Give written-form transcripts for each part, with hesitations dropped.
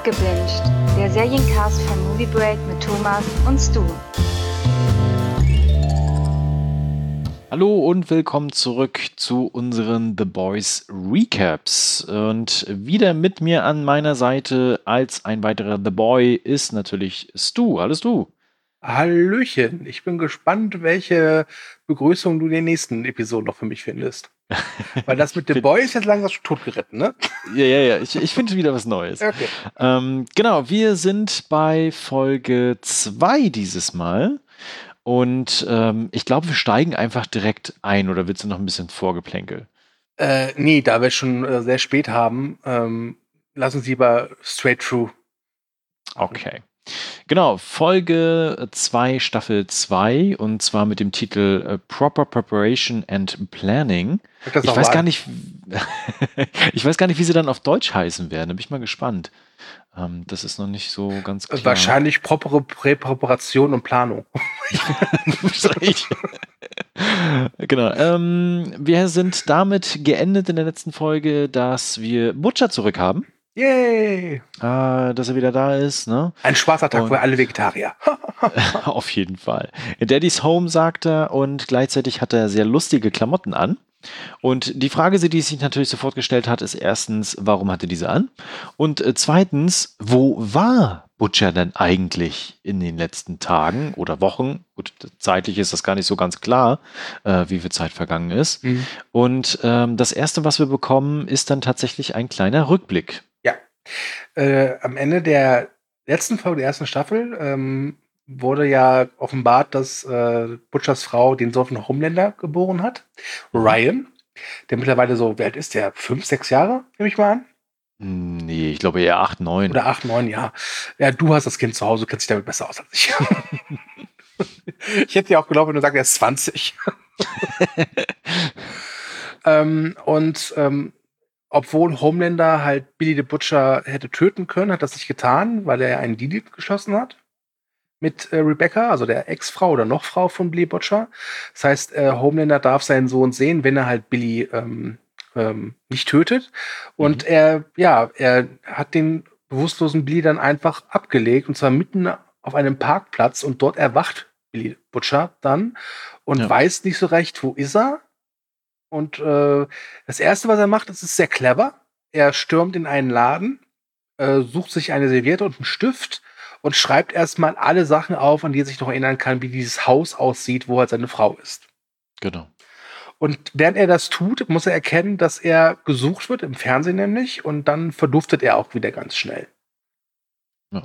Gebinged, der Seriencast von Movie Break mit Thomas und Stu. Hallo und willkommen zurück zu unseren The Boys Recaps. Und wieder mit mir an meiner Seite als ein weiterer The Boy ist natürlich Stu. Hallo Stu. Hallöchen, ich bin gespannt, welche Begrüßung du in den nächsten Episoden noch für mich findest. Weil das mit The Boy ist jetzt langsam schon totgeritten, ne? Ja. Ich finde wieder was Neues. Okay. Genau, wir sind bei Folge 2 dieses Mal. Und ich glaube, wir steigen einfach direkt ein. Oder willst du noch ein bisschen Vorgeplänkel? Nee, da wir es schon sehr spät haben, lass uns lieber straight through. Okay. Genau, Folge 2, Staffel 2, und zwar mit dem Titel Proper Preparation and Planning. Ich weiß gar nicht, wie sie dann auf Deutsch heißen werden. Da bin ich mal gespannt. Das ist noch nicht so ganz klar. Wahrscheinlich propere Präparation und Planung. Genau. Wir sind damit geendet in der letzten Folge, dass wir Butcher zurück haben. Yay! Dass er wieder da ist, ne? Ein schwarzer Tag für alle Vegetarier. Auf jeden Fall. In Daddy's Home, sagt er, und gleichzeitig hat er sehr lustige Klamotten an. Und die Frage, die sich natürlich sofort gestellt hat, ist erstens, warum hat er diese an? Und zweitens, wo war Butcher denn eigentlich in den letzten Tagen oder Wochen? Gut, zeitlich ist das gar nicht so ganz klar, wie viel Zeit vergangen ist. Mhm. Und das Erste, was wir bekommen, ist dann tatsächlich ein kleiner Rückblick. Ja. Am Ende der letzten Folge der ersten Staffel wurde ja offenbart, dass Butchers Frau den Sohn von Homelander geboren hat. Ryan, der mittlerweile so, wie alt ist der? 5, 6 Jahre, nehme ich mal an? Nee, ich glaube eher 8, 9. Oder 8, 9, ja. Ja, du hast das Kind zu Hause, kennst dich damit besser aus als ich. Ich hätte ja auch geglaubt, wenn du sagst, er ist 20. Obwohl Homelander halt Billy the Butcher hätte töten können, hat das nicht getan, weil er einen Deal geschossen hat mit Rebecca, also der Ex-Frau oder Noch-Frau von Billy Butcher. Das heißt, Homelander darf seinen Sohn sehen, wenn er halt Billy nicht tötet. Und er hat den bewusstlosen Billy dann einfach abgelegt, und zwar mitten auf einem Parkplatz, und dort erwacht Billy Butcher dann und weiß nicht so recht, wo ist er. Und das Erste, was er macht, ist sehr clever. Er stürmt in einen Laden, sucht sich eine Serviette und einen Stift und schreibt erstmal alle Sachen auf, an die er sich noch erinnern kann, wie dieses Haus aussieht, wo halt seine Frau ist. Genau. Und während er das tut, muss er erkennen, dass er gesucht wird, im Fernsehen nämlich, und dann verduftet er auch wieder ganz schnell. Ja.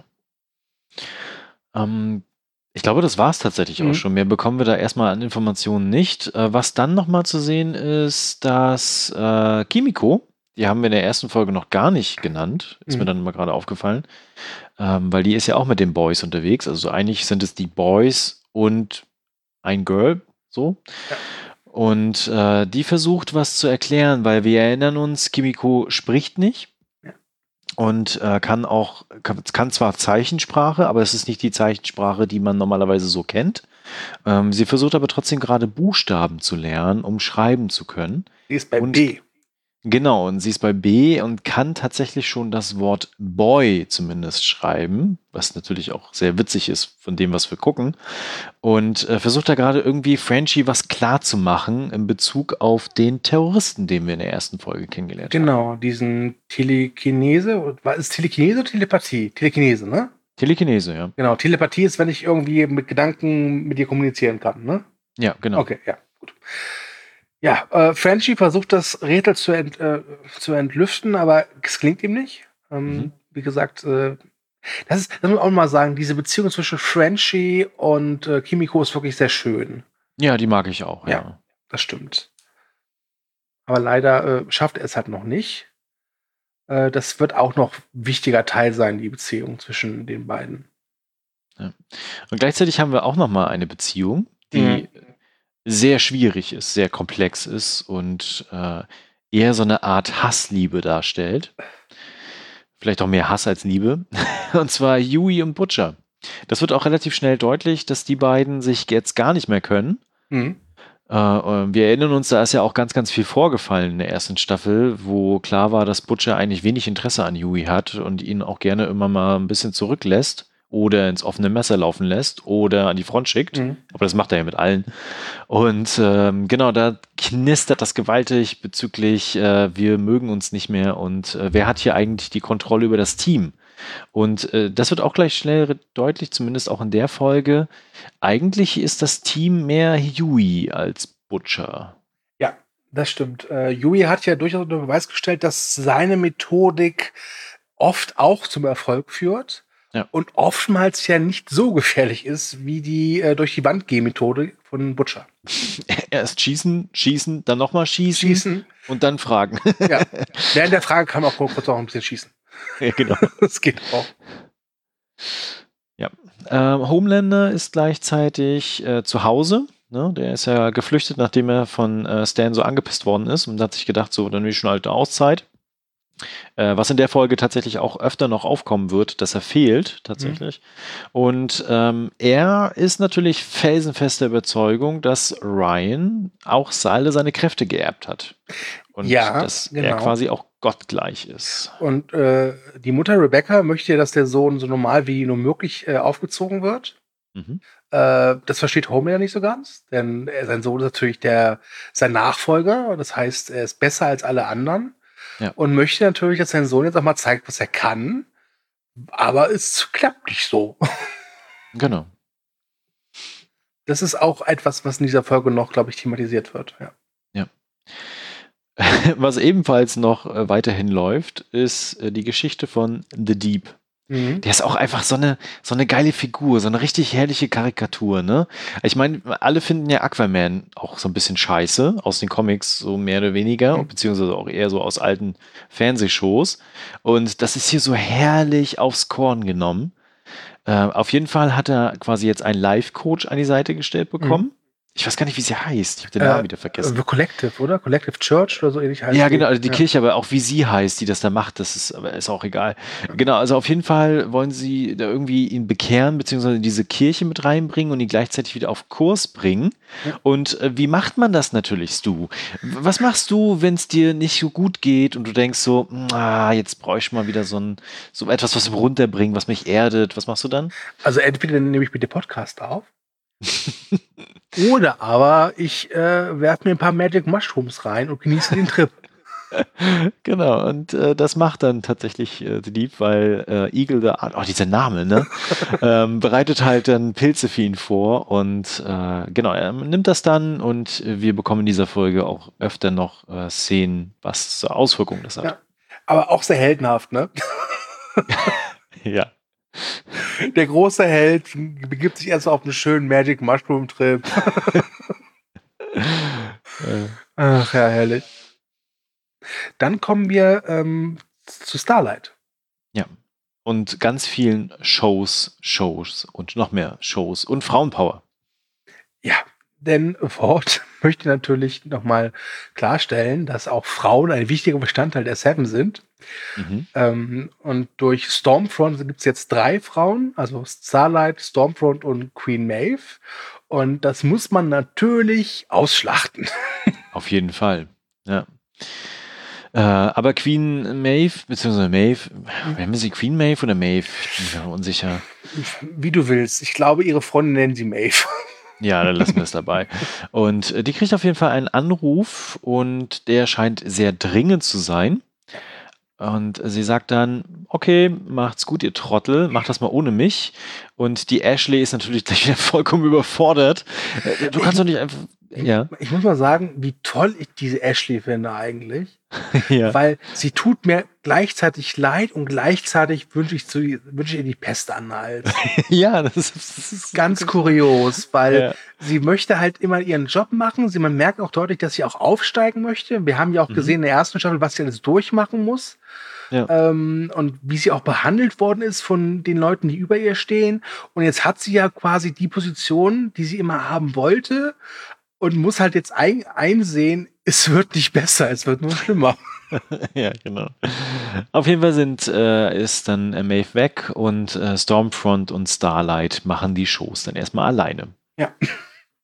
Ich glaube, das war es tatsächlich auch schon. Mehr bekommen wir da erstmal an Informationen nicht. Was dann nochmal zu sehen ist, dass Kimiko, die haben wir in der ersten Folge noch gar nicht genannt, ist mir dann mal gerade aufgefallen, weil die ist ja auch mit den Boys unterwegs. Also eigentlich sind es die Boys und ein Girl, so. Ja. Und die versucht, was zu erklären, weil wir erinnern uns, Kimiko spricht nicht. Und kann zwar Zeichensprache, aber es ist nicht die Zeichensprache, die man normalerweise so kennt. Sie versucht aber trotzdem gerade Buchstaben zu lernen, um schreiben zu können. Sie ist bei B. Genau, und sie ist bei B und kann tatsächlich schon das Wort Boy zumindest schreiben, was natürlich auch sehr witzig ist von dem, was wir gucken. Und versucht da gerade irgendwie Frenchie was klar zu machen in Bezug auf den Terroristen, den wir in der ersten Folge kennengelernt haben. Genau, diesen Telekinese. War es Telekinese oder Telepathie? Telekinese, ne? Telekinese, ja. Genau, Telepathie ist, wenn ich irgendwie mit Gedanken mit dir kommunizieren kann, ne? Ja, genau. Okay, ja, gut. Ja, Frenchie versucht das Rätsel zu entlüften, aber es klingt ihm nicht. Wie gesagt, das muss man auch mal sagen, diese Beziehung zwischen Frenchie und Kimiko ist wirklich sehr schön. Ja, die mag ich auch, ja. Das stimmt. Aber leider schafft er es halt noch nicht. Das wird auch noch ein wichtiger Teil sein, die Beziehung zwischen den beiden. Ja. Und gleichzeitig haben wir auch noch mal eine Beziehung, die sehr schwierig ist, sehr komplex ist und eher so eine Art Hassliebe darstellt. Vielleicht auch mehr Hass als Liebe. Und zwar Hughie und Butcher. Das wird auch relativ schnell deutlich, dass die beiden sich jetzt gar nicht mehr können. Wir erinnern uns, da ist ja auch ganz, ganz viel vorgefallen in der ersten Staffel, wo klar war, dass Butcher eigentlich wenig Interesse an Huey hat und ihn auch gerne immer mal ein bisschen zurücklässt oder ins offene Messer laufen lässt oder an die Front schickt. Aber das macht er ja mit allen. Und genau, da knistert das gewaltig bezüglich, wir mögen uns nicht mehr und wer hat hier eigentlich die Kontrolle über das Team? Und das wird auch gleich schnell deutlich, zumindest auch in der Folge. Eigentlich ist das Team mehr Huey als Butcher. Ja, das stimmt. Huey hat ja durchaus unter Beweis gestellt, dass seine Methodik oft auch zum Erfolg führt. Ja. Und oftmals ja nicht so gefährlich ist, wie die durch die Wand gehen Methode von Butcher. Erst schießen, dann nochmal schießen und dann fragen. Ja. Während der Frage kann man auch kurz auch ein bisschen schießen. Ja, genau. Das geht auch. Ja. Homelander ist gleichzeitig zu Hause. Ne? Der ist ja geflüchtet, nachdem er von Stan so angepisst worden ist und hat sich gedacht, so, dann will ich schon alte Auszeit. Was in der Folge tatsächlich auch öfter noch aufkommen wird, dass er fehlt, tatsächlich. Und er ist natürlich felsenfester Überzeugung, dass Ryan auch alle seine Kräfte geerbt hat. Und dass er quasi auch gottgleich ist. Und die Mutter Rebecca möchte ja, dass der Sohn so normal wie nur möglich aufgezogen wird. Das versteht Homelander nicht so ganz, denn sein Sohn ist natürlich sein Nachfolger. Das heißt, er ist besser als alle anderen. Ja. Und möchte natürlich, dass sein Sohn jetzt auch mal zeigt, was er kann. Aber es klappt nicht so. Genau. Das ist auch etwas, was in dieser Folge noch, glaube ich, thematisiert wird. Ja. Was ebenfalls noch weiterhin läuft, ist die Geschichte von The Deep. Der ist auch einfach so eine geile Figur, so eine richtig herrliche Karikatur, ne? Ich meine, alle finden ja Aquaman auch so ein bisschen scheiße, aus den Comics so mehr oder weniger, beziehungsweise auch eher so aus alten Fernsehshows. Und das ist hier so herrlich aufs Korn genommen. Auf jeden Fall hat er quasi jetzt einen Life-Coach an die Seite gestellt bekommen. Ich weiß gar nicht, wie sie heißt. Ich habe den Namen wieder vergessen. The Collective, oder? Collective Church oder so ähnlich heißt ja, genau, also die Kirche, aber auch wie sie heißt, die das da macht, das ist auch egal. Ja. Genau, also auf jeden Fall wollen sie da irgendwie ihn bekehren, beziehungsweise diese Kirche mit reinbringen und ihn gleichzeitig wieder auf Kurs bringen. Ja. Und wie macht man das natürlich, Stu? Was machst du, wenn es dir nicht so gut geht und du denkst so, jetzt brauche ich mal wieder so etwas, was mich runterbringt, was mich erdet. Was machst du dann? Also entweder nehme ich bitte Podcast auf. Oder aber ich werfe mir ein paar Magic Mushrooms rein und genieße den Trip. Genau, und das macht dann tatsächlich The Deep, weil Eagle the Art, dieser Name, ne? Bereitet halt dann Pilze für ihn vor und genau, er nimmt das dann und wir bekommen in dieser Folge auch öfter noch Szenen, was zur Auswirkung das hat. Ja, aber auch sehr heldenhaft, ne? Ja. Der große Held begibt sich erst auf einen schönen Magic Mushroom Trip. Ach ja, herrlich. Dann kommen wir zu Starlight. Ja. Und ganz vielen Shows und noch mehr Shows und Frauenpower. Ja, denn Ford möchte natürlich nochmal klarstellen, dass auch Frauen ein wichtiger Bestandteil der Seven sind. Und durch Stormfront gibt es jetzt 3 Frauen, also Starlight, Stormfront und Queen Maeve. Und das muss man natürlich ausschlachten. Auf jeden Fall, ja. Aber Queen Maeve, beziehungsweise Maeve, nennen wir sie Queen Maeve oder Maeve? Ich bin mir unsicher. Wie du willst. Ich glaube, ihre Freunde nennen sie Maeve. Ja, dann lassen wir es dabei. Und die kriegt auf jeden Fall einen Anruf und der scheint sehr dringend zu sein. Und sie sagt dann, okay, macht's gut, ihr Trottel, macht das mal ohne mich. Und die Ashley ist natürlich gleich wieder vollkommen überfordert. Du kannst doch nicht einfach... Ja. Ich muss mal sagen, wie toll ich diese Ashley finde eigentlich. Ja. Weil sie tut mir gleichzeitig leid und gleichzeitig wünsche ich ihr die Pest an den Hals. Ja, das ist ganz kurios, weil sie möchte halt immer ihren Job machen. Man merkt auch deutlich, dass sie auch aufsteigen möchte. Wir haben ja auch gesehen in der ersten Staffel, was sie alles durchmachen muss. Ja. Und wie sie auch behandelt worden ist von den Leuten, die über ihr stehen. Und jetzt hat sie ja quasi die Position, die sie immer haben wollte. Und muss halt jetzt einsehen, es wird nicht besser, es wird nur schlimmer. Ja, genau. Auf jeden Fall ist dann Maeve weg und Stormfront und Starlight machen die Shows dann erstmal alleine. Ja.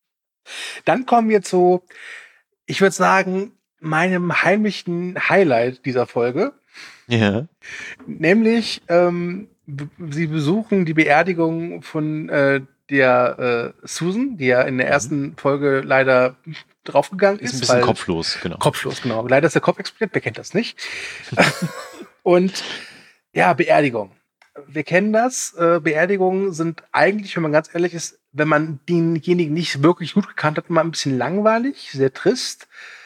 Dann kommen wir zu, ich würde sagen, meinem heimlichen Highlight dieser Folge. Ja. Nämlich, sie besuchen die Beerdigung von der Susan, die ja in der ersten Folge leider draufgegangen ist. Ist ein bisschen kopflos, genau. Kopflos, genau. Leider ist der Kopf explodiert, wer kennt das nicht? Und ja, Beerdigung. Wir kennen das. Beerdigungen sind eigentlich, wenn man ganz ehrlich ist, wenn man denjenigen nicht wirklich gut gekannt hat, immer ein bisschen langweilig, sehr trist.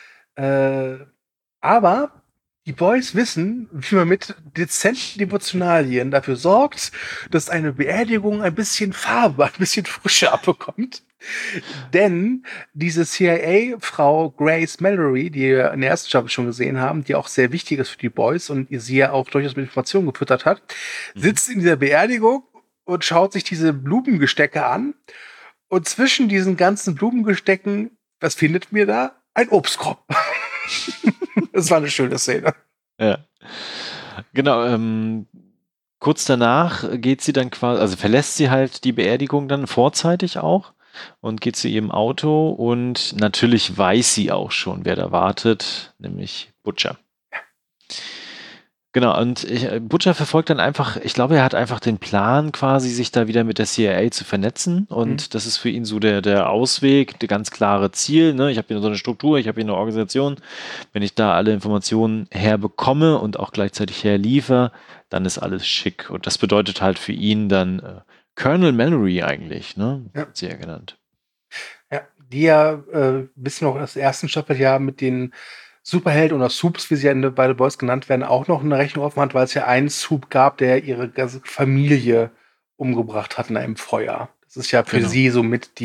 Aber die Boys wissen, wie man mit dezenten Devotionalien dafür sorgt, dass eine Beerdigung ein bisschen Farbe, ein bisschen Frische abbekommt. Denn diese CIA-Frau Grace Mallory, die wir in der ersten Staffel schon gesehen haben, die auch sehr wichtig ist für die Boys und sie ja auch durchaus mit Informationen gefüttert hat, sitzt in dieser Beerdigung und schaut sich diese Blumengestecke an. Und zwischen diesen ganzen Blumengestecken, was findet mir da? Ein Obstkorb. Das war eine schöne Szene. Ja. Genau, kurz danach geht sie dann quasi, also verlässt sie halt die Beerdigung dann vorzeitig auch und geht zu ihrem Auto und natürlich weiß sie auch schon, wer da wartet, nämlich Butcher. Genau, und Butcher verfolgt dann einfach, ich glaube, er hat einfach den Plan quasi, sich da wieder mit der CIA zu vernetzen und das ist für ihn so der Ausweg, der ganz klare Ziel, ne? Ich habe hier so eine Struktur, ich habe hier eine Organisation, wenn ich da alle Informationen herbekomme und auch gleichzeitig herliefere, dann ist alles schick und das bedeutet halt für ihn dann Colonel Mallory eigentlich, ne? Ja. Sehr genannt. Ja, die ja, wissen wir noch aus der ersten Staffel ja mit den Superheld oder Soups, wie sie ja bei The Boys genannt werden, auch noch eine Rechnung offen hat, weil es ja einen Soup gab, der ihre ganze Familie umgebracht hat in einem Feuer. Das ist ja für sie somit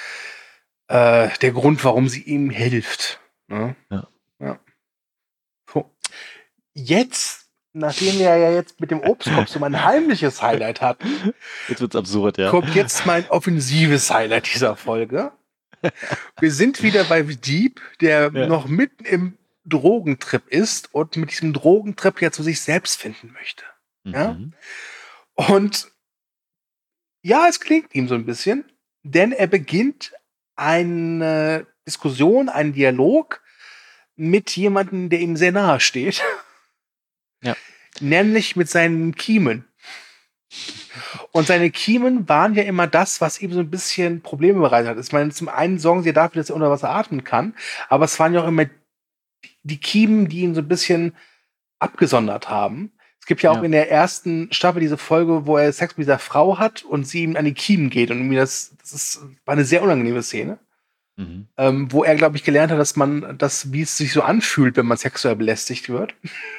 der Grund, warum sie ihm hilft. Ne? Ja. So. Jetzt, nachdem wir ja jetzt mit dem Obstkorb so mein heimliches Highlight hatten, jetzt wird's absurd, ja. Kommt jetzt mein offensives Highlight dieser Folge. Wir sind wieder bei Deep, der noch mitten im Drogentrip ist und mit diesem Drogentrip ja zu sich selbst finden möchte. Ja? Und ja, es klingt ihm so ein bisschen, denn er beginnt eine Diskussion, einen Dialog mit jemandem, der ihm sehr nahe steht. Ja. Nämlich mit seinen Kiemen. Und seine Kiemen waren ja immer das, was ihm so ein bisschen Probleme bereitet hat. Ich meine, zum einen sorgen sie dafür, dass er unter Wasser atmen kann, aber es waren ja auch immer die Kiemen, die ihn so ein bisschen abgesondert haben. Es gibt ja auch in der ersten Staffel diese Folge, wo er Sex mit dieser Frau hat und sie ihm an die Kiemen geht. Und mir war eine sehr unangenehme Szene. Wo er, glaube ich, gelernt hat, wie es sich so anfühlt, wenn man sexuell belästigt wird.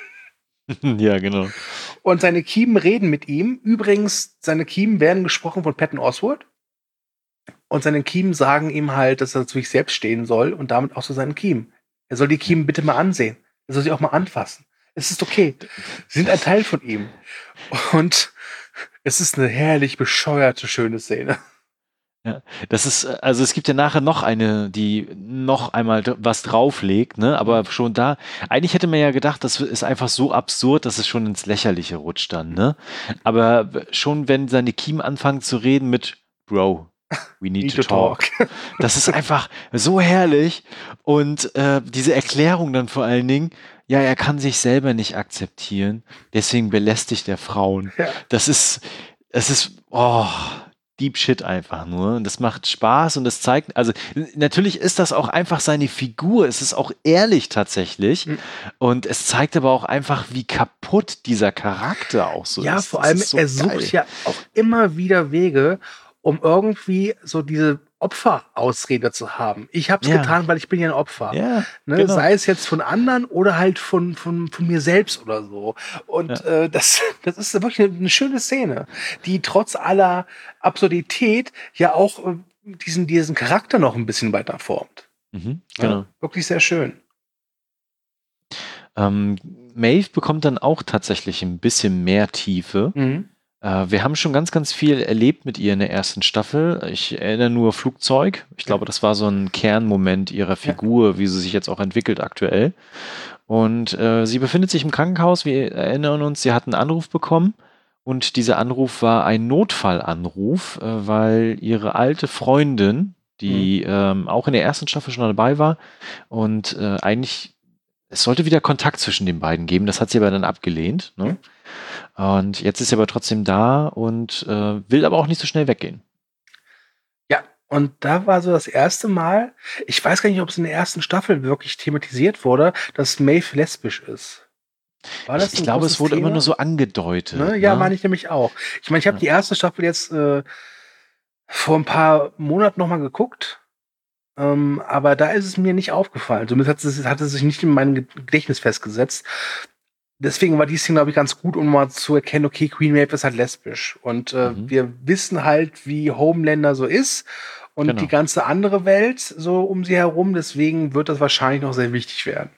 Ja, genau. Und seine Kiemen reden mit ihm. Übrigens, seine Kiemen werden gesprochen von Patton Oswalt. Und seine Kiemen sagen ihm halt, dass er zu sich selbst stehen soll und damit auch zu seinen Kiemen. Er soll die Kiemen bitte mal ansehen. Er soll sie auch mal anfassen. Es ist okay. Sie sind ein Teil von ihm. Und es ist eine herrlich bescheuerte, schöne Szene. Ja, das ist, also es gibt ja nachher noch eine, die noch einmal was drauflegt, ne? Aber schon da, eigentlich hätte man ja gedacht, das ist einfach so absurd, dass es schon ins Lächerliche rutscht dann, ne? Aber schon wenn seine Kiemen anfangen zu reden mit Bro, we need to talk. Das ist einfach so herrlich. Und diese Erklärung dann vor allen Dingen, ja, er kann sich selber nicht akzeptieren, deswegen belästigt er Frauen. Ja. Es ist, Deep Shit einfach nur. Und das macht Spaß und das zeigt, also natürlich ist das auch einfach seine Figur. Es ist auch ehrlich tatsächlich. Und es zeigt aber auch einfach, wie kaputt dieser Charakter auch so ist. Ja, vor allem, er sucht ja auch immer wieder Wege, um irgendwie so diese Opferausrede zu haben. Ich habe es getan, weil ich bin ja ein Opfer. Ja, ne? genau. Sei es jetzt von anderen oder halt von mir selbst oder so. Und das ist wirklich eine schöne Szene, die trotz aller Absurdität ja auch diesen Charakter noch ein bisschen weiter formt. Genau. Ja, wirklich sehr schön. Maeve bekommt dann auch tatsächlich ein bisschen mehr Tiefe. Wir haben schon ganz, ganz viel erlebt mit ihr in der ersten Staffel. Ich erinnere nur Flugzeug. Ich glaube, das war so ein Kernmoment ihrer Figur, wie sie sich jetzt auch entwickelt aktuell. Und sie befindet sich im Krankenhaus. Wir erinnern uns, sie hat einen Anruf bekommen. Und dieser Anruf war ein Notfallanruf, weil ihre alte Freundin, die auch in der ersten Staffel schon dabei war. Und eigentlich, es sollte wieder Kontakt zwischen den beiden geben. Das hat sie aber dann abgelehnt. Ne? Und jetzt ist sie aber trotzdem da und will aber auch nicht so schnell weggehen. Ja, und da war so das erste Mal, ich weiß gar nicht, ob es in der ersten Staffel wirklich thematisiert wurde, dass Maeve lesbisch ist. War das Ich ein glaube, es großes wurde immer Thema? nur so angedeutet. Ne? Ja, ne? meine ich nämlich auch. Ich meine, ich habe die erste Staffel jetzt vor ein paar Monaten noch mal geguckt. Aber da ist es mir nicht aufgefallen. Zumindest hat es sich nicht in meinem Gedächtnis festgesetzt. Deswegen war die Szene, glaube ich, ganz gut, um mal zu erkennen, okay, Queen Maeve ist halt lesbisch. Und wir wissen halt, wie Homelander so ist und Genau. die ganze andere Welt so um sie herum. Deswegen wird das wahrscheinlich noch sehr wichtig werden.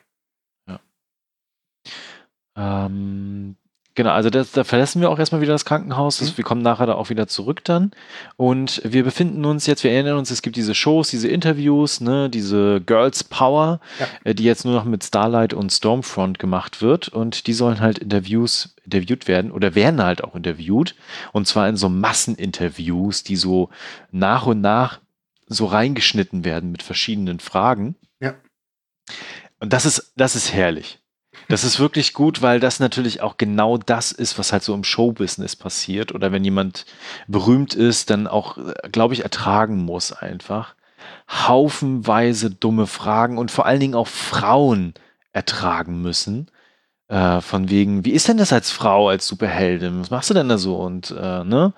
Genau, also da verlassen wir auch erstmal wieder das Krankenhaus. Wir kommen nachher da auch wieder zurück dann. Und wir befinden uns jetzt, wir erinnern uns, es gibt diese Shows, diese Interviews, ne, diese Girls Power, die jetzt nur noch mit Starlight und Stormfront gemacht wird. Und die sollen halt interviewt werden oder werden halt auch interviewt. Und zwar in so Masseninterviews, die so nach und nach so reingeschnitten werden mit verschiedenen Fragen. Ja. Und das ist herrlich. Das ist wirklich gut, weil das natürlich auch genau das ist, was halt so im Showbusiness passiert. Oder wenn jemand berühmt ist, dann auch, glaube ich, ertragen muss einfach. Haufenweise dumme Fragen und vor allen Dingen auch Frauen ertragen müssen. Von wegen, wie ist denn das als Frau, als Superheldin? Was machst du denn da so? Und ne?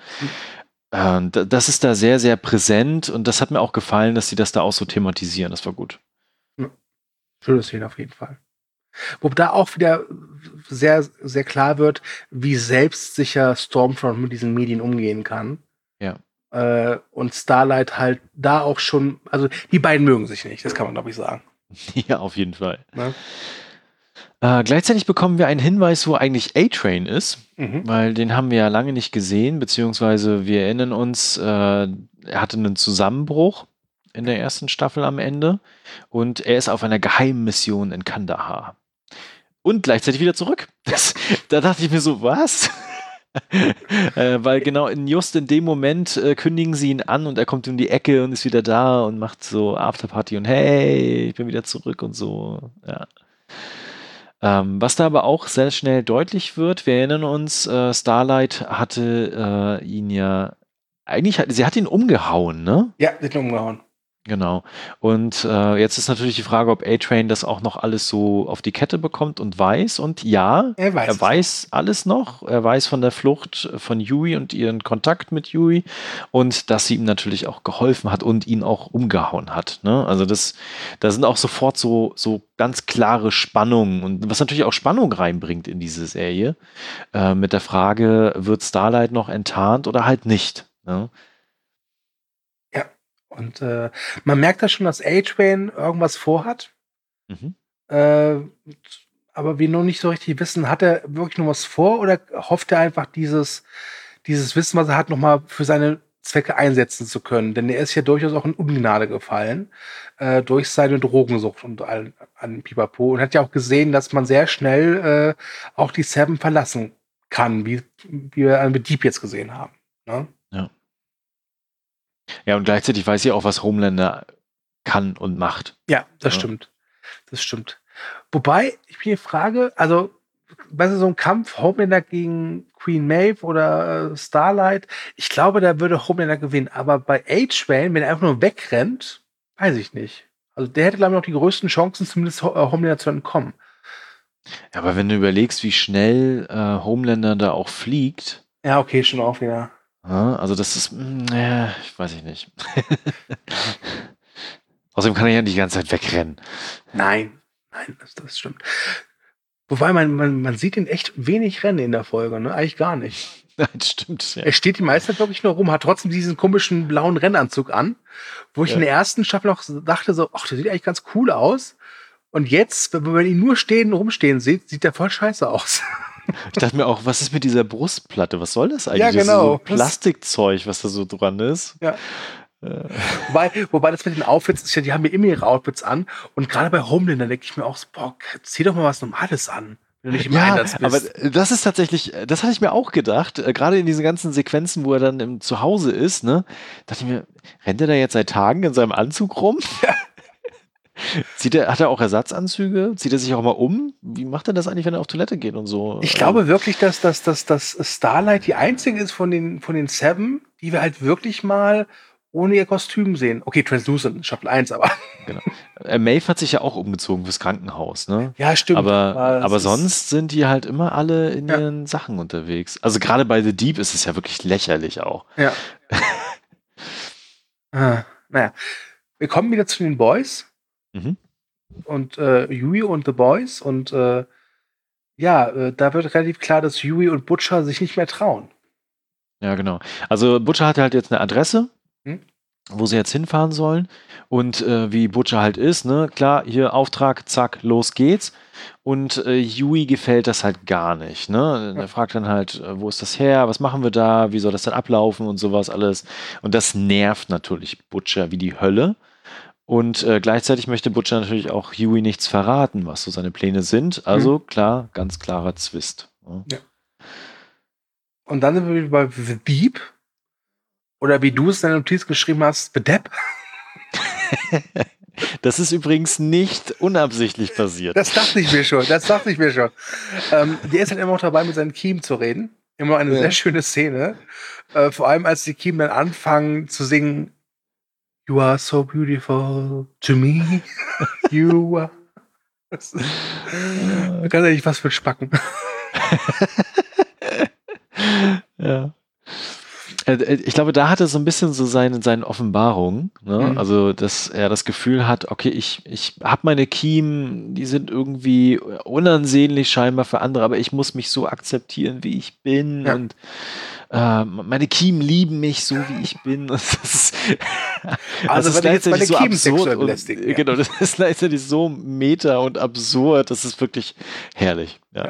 Das ist da sehr, sehr präsent und das hat mir auch gefallen, dass sie das da auch so thematisieren. Das war gut. Schöne Szene auf jeden Fall. Wo da auch wieder sehr, sehr klar wird, wie selbstsicher Stormfront mit diesen Medien umgehen kann. Ja. Und Starlight halt da auch schon, also die beiden mögen sich nicht, das kann man, glaube ich, sagen. Ja, auf jeden Fall. Ne? Gleichzeitig bekommen wir einen Hinweis, wo eigentlich A-Train ist, weil den haben wir ja lange nicht gesehen, beziehungsweise wir erinnern uns, er hatte einen Zusammenbruch in der ersten Staffel am Ende und er ist auf einer Geheimmission in Kandahar. Und gleichzeitig wieder zurück. Da dachte ich mir so, was? Weil genau just in dem Moment kündigen sie ihn an und er kommt um die Ecke und ist wieder da und macht so Afterparty und hey, ich bin wieder zurück und so. Ja. Was da aber auch sehr schnell deutlich wird, wir erinnern uns, Starlight hatte ihn ja, sie hat ihn umgehauen, ne? Ja, sie hat ihn umgehauen. Genau. Und jetzt ist natürlich die Frage, ob A-Train das auch noch alles so auf die Kette bekommt und weiß. Und ja, er weiß alles noch. Er weiß von der Flucht von Yui und ihren Kontakt mit Yui und dass sie ihm natürlich auch geholfen hat und ihn auch umgehauen hat. Ne? Also da sind auch sofort so ganz klare Spannungen und was natürlich auch Spannung reinbringt in diese Serie mit der Frage, wird Starlight noch enttarnt oder halt nicht? Ne? Und man merkt da schon, dass A-Train irgendwas vorhat. Aber wir noch nicht so richtig wissen, hat er wirklich noch was vor oder hofft er einfach dieses Wissen, was er hat, nochmal für seine Zwecke einsetzen zu können? Denn er ist ja durchaus auch in Ungnade gefallen durch seine Drogensucht und an Pipapo und hat ja auch gesehen, dass man sehr schnell auch die Seven verlassen kann, wie wir mit Deep jetzt gesehen haben. Ne? Ja. Ja, und gleichzeitig weiß sie auch, was Homelander kann und macht. Ja, das stimmt. Das stimmt. Wobei, ich mir frage, also, weißt du, so ein Kampf Homelander gegen Queen Maeve oder Starlight, ich glaube, da würde Homelander gewinnen. Aber bei A-Train, wenn er einfach nur wegrennt, weiß ich nicht. Also, der hätte, glaube ich, noch die größten Chancen, zumindest Homelander zu entkommen. Ja, aber wenn du überlegst, wie schnell Homelander da auch fliegt. Ja, okay, schon auch wieder. Also das ist, ich weiß nicht. Außerdem kann er ja nicht die ganze Zeit wegrennen. Nein, das stimmt. Wobei man sieht ihn echt wenig rennen in der Folge, ne? Eigentlich gar nicht. Nein, stimmt. Ja. Er steht die meiste Zeit wirklich nur rum, hat trotzdem diesen komischen blauen Rennanzug an, wo ich in der ersten Staffel noch dachte so, ach, der sieht eigentlich ganz cool aus. Und jetzt, wenn man ihn nur rumstehen sieht, sieht der voll scheiße aus. Ich dachte mir auch, was ist mit dieser Brustplatte? Was soll das eigentlich? Ja, genau. Das ist so Plastikzeug, was da so dran ist. Ja. Wobei das mit den Outfits ist ja, die haben ja immer ihre Outfits an. Und gerade bei Homelander denke ich mir auch so, boah, zieh doch mal was Normales an. wenn du nicht im Einsatz aber bist. das ist tatsächlich, das hatte ich mir auch gedacht, gerade in diesen ganzen Sequenzen, wo er dann im Zuhause ist, ne, dachte ich mir, rennt er da jetzt seit Tagen in seinem Anzug rum? Hat er auch Ersatzanzüge? Zieht er sich auch mal um? Wie macht er das eigentlich, wenn er auf Toilette geht und so? Ich glaube wirklich, dass Starlight die einzige ist von den Seven, die wir halt wirklich mal ohne ihr Kostüm sehen. Okay, Translucent, Staffel 1, aber. Genau. Maeve hat sich ja auch umgezogen fürs Krankenhaus, ne? Ja, stimmt. Aber sonst sind die halt immer alle in ihren Sachen unterwegs. Also gerade bei The Deep ist es ja wirklich lächerlich auch. Ja. Naja. Wir kommen wieder zu den Boys. Mhm. Und Yui und The Boys. Und da wird relativ klar, dass Yui und Butcher sich nicht mehr trauen. Ja, genau. Also Butcher hat halt jetzt eine Adresse, Hm? wo sie jetzt hinfahren sollen. Und wie Butcher halt ist, ne, klar, hier Auftrag, zack, los geht's. Und Yui gefällt das halt gar nicht, ne? Er fragt dann halt, wo ist das her, was machen wir da, wie soll das dann ablaufen und sowas alles. Und das nervt natürlich Butcher wie die Hölle. Und gleichzeitig möchte Butcher natürlich auch Yui nichts verraten, was so seine Pläne sind. Also klar, ganz klarer Zwist. Ne? Ja. Und dann sind wir wieder bei The Deep. Oder wie du es in deiner Notiz geschrieben hast, The Depp. Das ist übrigens nicht unabsichtlich passiert. Das dachte ich mir schon. Der ist halt immer noch dabei, mit seinen Kiemen zu reden. Immer noch eine sehr schöne Szene. Vor allem, als die Kiemen dann anfangen zu singen, You are so beautiful to me. You are. Ganz ehrlich, was für ein Spacken. Ja. Ich glaube, da hat er so ein bisschen so seine Offenbarung, ne? Also, dass er das Gefühl hat, okay, ich habe meine Kiemen, die sind irgendwie unansehnlich scheinbar für andere, aber ich muss mich so akzeptieren, wie ich bin und meine Kiemen lieben mich so, wie ich bin. Das ist gleichzeitig so absurd. Genau, das ist gleichzeitig so meta und absurd, das ist wirklich herrlich, ja.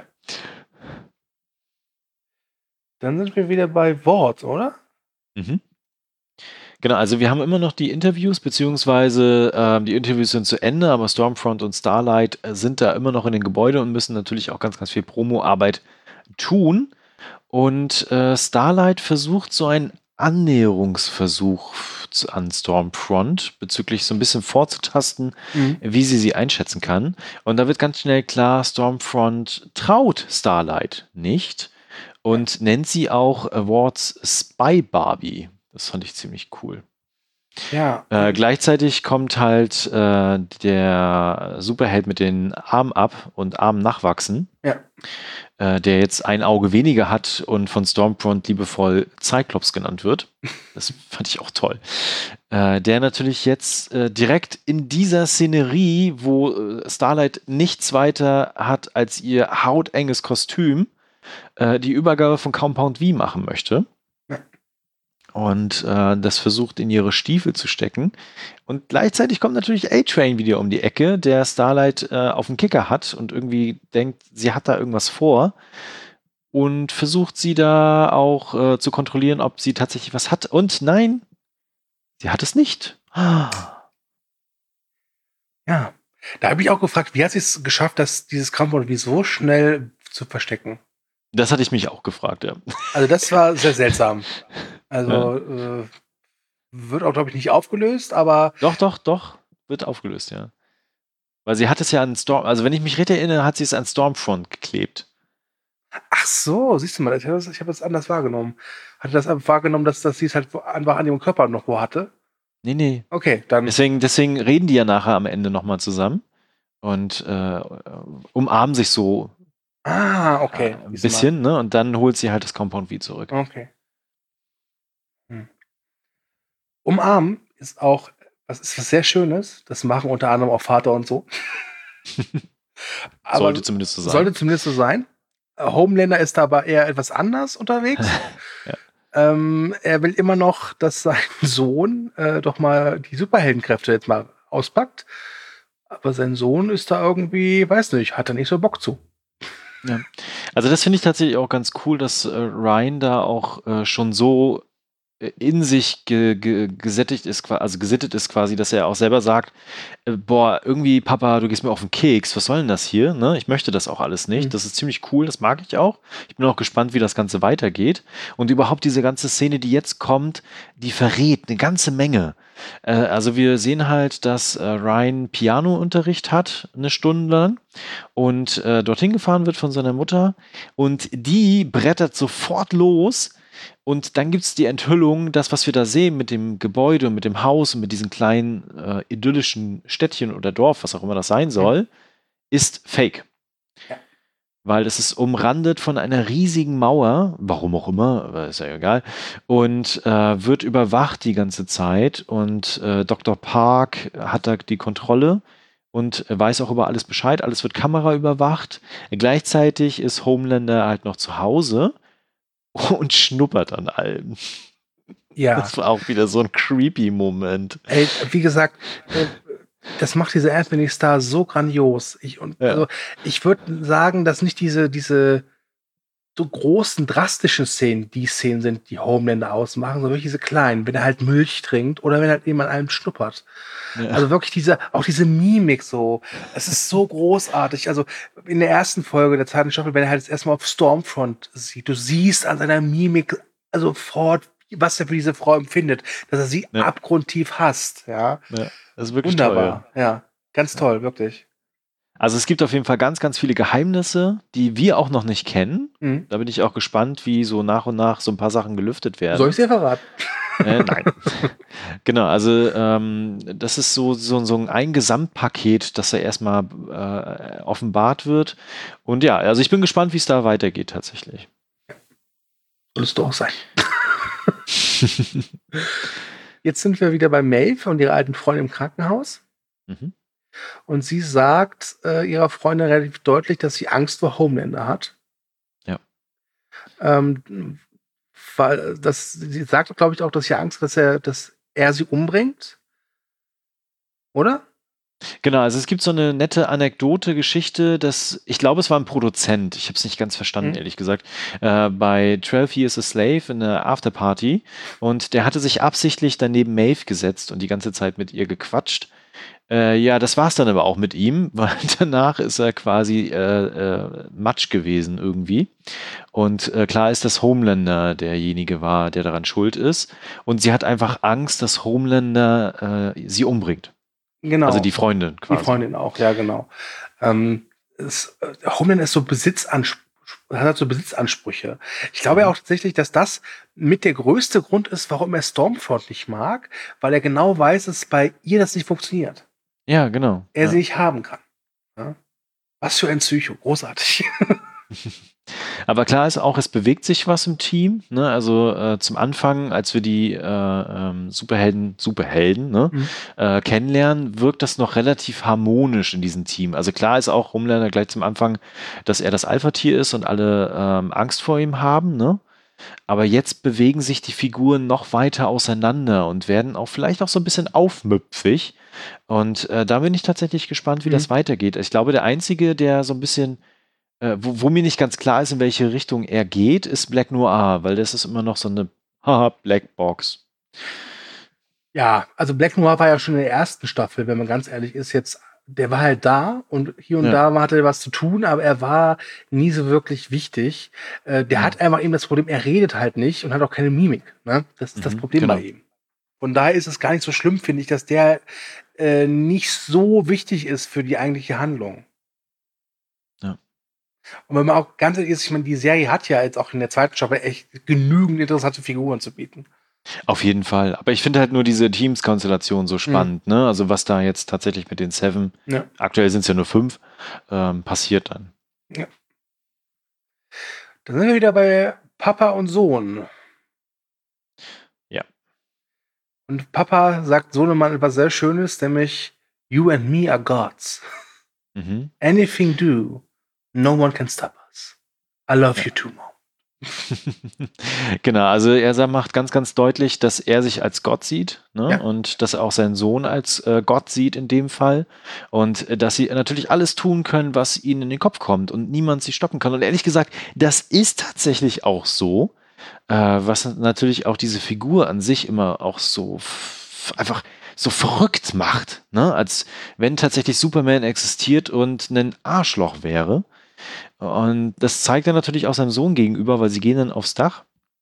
Dann sind wir wieder bei Wort, oder? Mhm. Genau, also wir haben immer noch die Interviews, beziehungsweise die Interviews sind zu Ende, aber Stormfront und Starlight sind da immer noch in den Gebäuden und müssen natürlich auch ganz, ganz viel Promo-Arbeit tun. Und Starlight versucht so einen Annäherungsversuch an Stormfront bezüglich so ein bisschen vorzutasten, wie sie einschätzen kann. Und da wird ganz schnell klar, Stormfront traut Starlight nicht. Und nennt sie auch Awards Spy Barbie. Das fand ich ziemlich cool. Ja. Gleichzeitig kommt halt der Superheld mit den Armen ab und Armen nachwachsen. Ja. Der jetzt ein Auge weniger hat und von Stormfront liebevoll Cyclops genannt wird. Das fand ich auch toll. Der natürlich jetzt direkt in dieser Szenerie, wo Starlight nichts weiter hat als ihr hautenges Kostüm, die Übergabe von Compound V machen möchte. Ja. Und das versucht in ihre Stiefel zu stecken. Und gleichzeitig kommt natürlich A-Train wieder um die Ecke, der Starlight auf den Kicker hat und irgendwie denkt, sie hat da irgendwas vor. Und versucht sie da auch zu kontrollieren, ob sie tatsächlich was hat. Und nein, sie hat es nicht. Ja. Da habe ich auch gefragt, wie hat sie es geschafft, dass dieses Compound V so schnell zu verstecken? Das hatte ich mich auch gefragt, ja. Also das war sehr seltsam. Also wird auch, glaube ich, nicht aufgelöst, aber... Doch, wird aufgelöst, ja. Weil sie hat es ja an also wenn ich mich richtig erinnere, hat sie es an Stormfront geklebt. Ach so, siehst du mal, ich habe das anders wahrgenommen. Hatte das wahrgenommen, dass sie es halt einfach an ihrem Körper noch wo hatte? Nee. Okay, dann... Deswegen reden die ja nachher am Ende nochmal zusammen und umarmen sich so okay. ein bisschen, ne? Und dann holt sie halt das Compound V zurück. Okay. Umarmen ist auch, das ist was sehr Schönes. Das machen unter anderem auch Vater und so. Aber sollte zumindest so sein. Sollte zumindest so sein. Homelander ist da aber eher etwas anders unterwegs. Ja. Er will immer noch, dass sein Sohn doch mal die Superheldenkräfte jetzt mal auspackt. Aber sein Sohn ist da irgendwie, weiß nicht, hat er nicht so Bock zu. Ja. Also das finde ich tatsächlich auch ganz cool, dass Ryan da auch schon so in sich gesättigt ist, also gesittet ist quasi, dass er auch selber sagt, boah, irgendwie, Papa, du gehst mir auf den Keks, was soll denn das hier? Ne? Ich möchte das auch alles nicht. Das ist ziemlich cool, das mag ich auch. Ich bin auch gespannt, wie das Ganze weitergeht. Und überhaupt diese ganze Szene, die jetzt kommt, die verrät eine ganze Menge. Also wir sehen halt, dass Ryan Pianounterricht hat, eine Stunde lang, und dorthin gefahren wird von seiner Mutter, und die brettert sofort los. Und dann gibt es die Enthüllung, das, was wir da sehen mit dem Gebäude und mit dem Haus und mit diesen kleinen idyllischen Städtchen oder Dorf, was auch immer das sein soll, ist fake. Ja. Weil es ist umrandet von einer riesigen Mauer, warum auch immer, aber ist ja egal, und wird überwacht die ganze Zeit. Und Dr. Park hat da die Kontrolle und weiß auch über alles Bescheid. Alles wird kameraüberwacht. Gleichzeitig ist Homelander halt noch zu Hause und schnuppert an allem. Ja. Das war auch wieder so ein creepy Moment. Ey, wie gesagt, das macht diese Anthony Starr so grandios. Also, ich würde sagen, dass nicht diese so großen, drastischen Szenen die Szenen sind, die Homelander ausmachen, sondern wirklich diese kleinen, wenn er halt Milch trinkt oder wenn er halt eben an allem schnuppert. Ja. Also wirklich auch diese Mimik so. Es ist so großartig. Also in der ersten Folge der zweiten Staffel, wenn er halt das erstmal auf Stormfront sieht, du siehst an seiner Mimik sofort, was er für diese Frau empfindet, dass er sie abgrundtief hasst. Ja, das ist wirklich wunderbar. Toll. Ja, ganz toll, wirklich. Also es gibt auf jeden Fall ganz, ganz viele Geheimnisse, die wir auch noch nicht kennen. Mhm. Da bin ich auch gespannt, wie so nach und nach so ein paar Sachen gelüftet werden. Soll ich dir verraten? Nein. Genau, also das ist so ein Gesamtpaket, das da erstmal offenbart wird. Und ja, also ich bin gespannt, wie es da weitergeht tatsächlich. Solltest du auch sein. Jetzt sind wir wieder bei Maeve und ihrer alten Freundin im Krankenhaus. Mhm. Und sie sagt ihrer Freundin relativ deutlich, dass sie Angst vor Homelander hat. Ja. Weil sie sagt, glaube ich, auch, dass sie Angst hat, dass er sie umbringt. Oder? Genau, also es gibt so eine nette Anekdote-Geschichte, dass, ich glaube, es war ein Produzent, ich habe es nicht ganz verstanden, ehrlich gesagt, bei 12 Years a Slave in der Afterparty, und der hatte sich absichtlich daneben Maeve gesetzt und die ganze Zeit mit ihr gequatscht. Ja, das war's dann aber auch mit ihm, weil danach ist er quasi Matsch gewesen irgendwie. Und klar ist, dass Homelander derjenige war, der daran schuld ist. Und sie hat einfach Angst, dass Homelander sie umbringt. Genau. Also die Freundin quasi. Die Freundin auch, ja, genau. Homelander ist so hat so Besitzansprüche. Ich glaube ja auch tatsächlich, dass das mit der größte Grund ist, warum er Stormfront nicht mag, weil er genau weiß, dass bei ihr das nicht funktioniert. Ja, genau. Er sie nicht haben kann. Ja? Was für ein Psycho, großartig. Aber klar ist auch, es bewegt sich was im Team. Ne? Also zum Anfang, als wir die Superhelden kennenlernen, wirkt das noch relativ harmonisch in diesem Team. Also klar ist auch Homelander gleich zum Anfang, dass er das Alpha-Tier ist und alle Angst vor ihm haben. Ne? Aber jetzt bewegen sich die Figuren noch weiter auseinander und werden auch vielleicht auch so ein bisschen aufmüpfig. Und da bin ich tatsächlich gespannt, wie das weitergeht. Ich glaube, der Einzige, der so ein bisschen wo mir nicht ganz klar ist, in welche Richtung er geht, ist Black Noir, weil das ist immer noch so eine Black Box. Ja, also Black Noir war ja schon in der ersten Staffel, wenn man ganz ehrlich ist, der war halt da und hier und da hatte er was zu tun, aber er war nie so wirklich wichtig. Der hat einfach eben das Problem, er redet halt nicht und hat auch keine Mimik. Ne? Das ist das Problem bei ihm. Von daher ist es gar nicht so schlimm, finde ich, dass der nicht so wichtig ist für die eigentliche Handlung. Und wenn man auch ganz ehrlich ist, ich meine, die Serie hat ja jetzt auch in der zweiten Staffel echt genügend interessante Figuren zu bieten. Auf jeden Fall. Aber ich finde halt nur diese Teams-Konstellation so spannend, ne? Also was da jetzt tatsächlich mit den 7, aktuell sind es ja nur 5, passiert dann. Ja. Dann sind wir wieder bei Papa und Sohn. Ja. Und Papa sagt Sohnemann etwas sehr Schönes, nämlich You and me are gods. Anything do. No one can stop us. I love you too, Mom. Genau, also er macht ganz, ganz deutlich, dass er sich als Gott sieht, ne? Ja. Und dass er auch seinen Sohn als Gott sieht in dem Fall und dass sie natürlich alles tun können, was ihnen in den Kopf kommt und niemand sie stoppen kann. Und ehrlich gesagt, das ist tatsächlich auch so. was natürlich auch diese Figur an sich immer auch so einfach so verrückt macht, ne? Als wenn tatsächlich Superman existiert und ein Arschloch wäre. Und das zeigt er natürlich auch seinem Sohn gegenüber, weil sie gehen dann aufs Dach.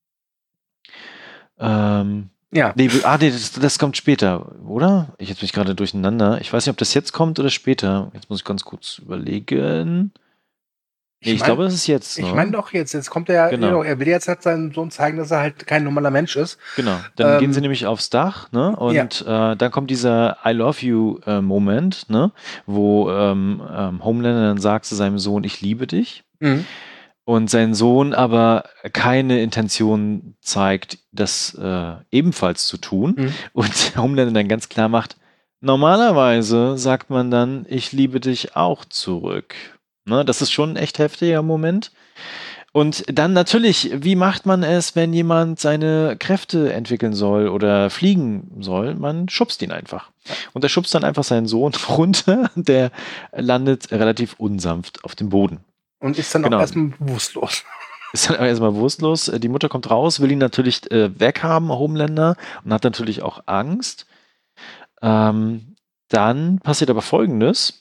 Ja. Nee, das kommt später, oder? Jetzt bin ich gerade durcheinander. Ich weiß nicht, ob das jetzt kommt oder später. Jetzt muss ich ganz kurz überlegen. Nee, ich glaube, das ist jetzt. Ich meine doch jetzt. Jetzt kommt er, Genau. er will jetzt halt seinem Sohn zeigen, dass er halt kein normaler Mensch ist. Genau. Dann gehen sie nämlich aufs Dach, ne? Und dann kommt dieser I love you Moment, ne? Wo Homelander dann sagt zu seinem Sohn, ich liebe dich. Mhm. Und sein Sohn aber keine Intention zeigt, das ebenfalls zu tun. Mhm. Und Homelander dann ganz klar macht, normalerweise sagt man dann, ich liebe dich auch zurück. Ne, das ist schon ein echt heftiger Moment. Und dann natürlich, wie macht man es, wenn jemand seine Kräfte entwickeln soll oder fliegen soll? Man schubst ihn einfach. Und er schubst dann einfach seinen Sohn runter. Der landet relativ unsanft auf dem Boden. Und ist dann auch erstmal bewusstlos. Ist dann erstmal bewusstlos. Die Mutter kommt raus, will ihn natürlich weghaben, Homelander, und hat natürlich auch Angst. Dann passiert aber Folgendes.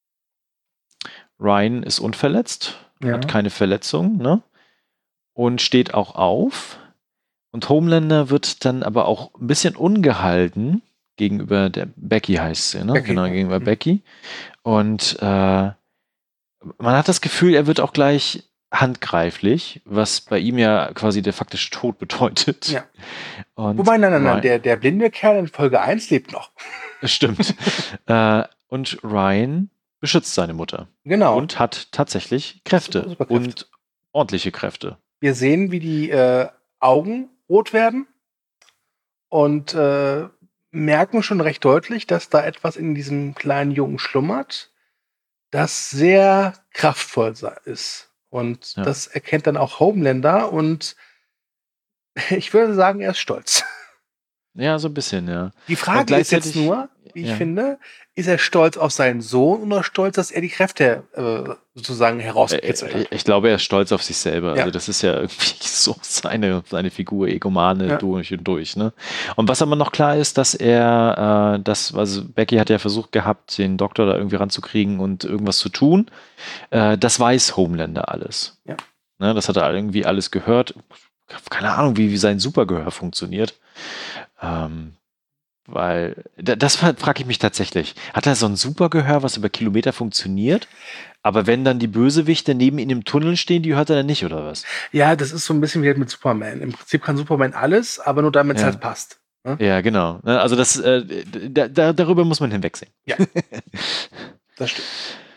Ryan ist unverletzt, hat keine Verletzung, ne? Und steht auch auf. Und Homelander wird dann aber auch ein bisschen ungehalten gegenüber der Becky, heißt sie, ne? Becky. Genau, gegenüber Becky. Und man hat das Gefühl, er wird auch gleich handgreiflich, was bei ihm ja quasi der faktische Tod bedeutet. Ja. Und Wobei, nein, der blinde Kerl in Folge 1 lebt noch. Stimmt. Und Ryan beschützt seine Mutter. Genau. Und hat tatsächlich Kräfte. Und ordentliche Kräfte. Wir sehen, wie die Augen rot werden und merken schon recht deutlich, dass da etwas in diesem kleinen Jungen schlummert, das sehr kraftvoll ist. Und das erkennt dann auch Homelander und ich würde sagen, er ist stolz. Ja, so ein bisschen, ja. Die Frage ist jetzt nur, wie ich finde, ist er stolz auf seinen Sohn oder stolz, dass er die Kräfte sozusagen herausgekitzelt hat? Ich glaube, er ist stolz auf sich selber. Ja. Also das ist ja irgendwie so seine Figur, Egomane durch und durch. Ne? Und was aber noch klar ist, dass also Becky hat ja versucht gehabt, den Doktor da irgendwie ranzukriegen und irgendwas zu tun. Das weiß Homelander alles. Ja. Ne, das hat er irgendwie alles gehört. Keine Ahnung, wie sein Supergehör funktioniert. Weil, das frage ich mich tatsächlich. Hat er so ein Supergehör, was über Kilometer funktioniert? Aber wenn dann die Bösewichte neben ihm im Tunnel stehen, die hört er dann nicht, oder was? Ja, das ist so ein bisschen wie halt mit Superman. Im Prinzip kann Superman alles, aber nur damit es halt passt. Ne? Ja, genau. Also darüber muss man hinwegsehen. Ja, das stimmt.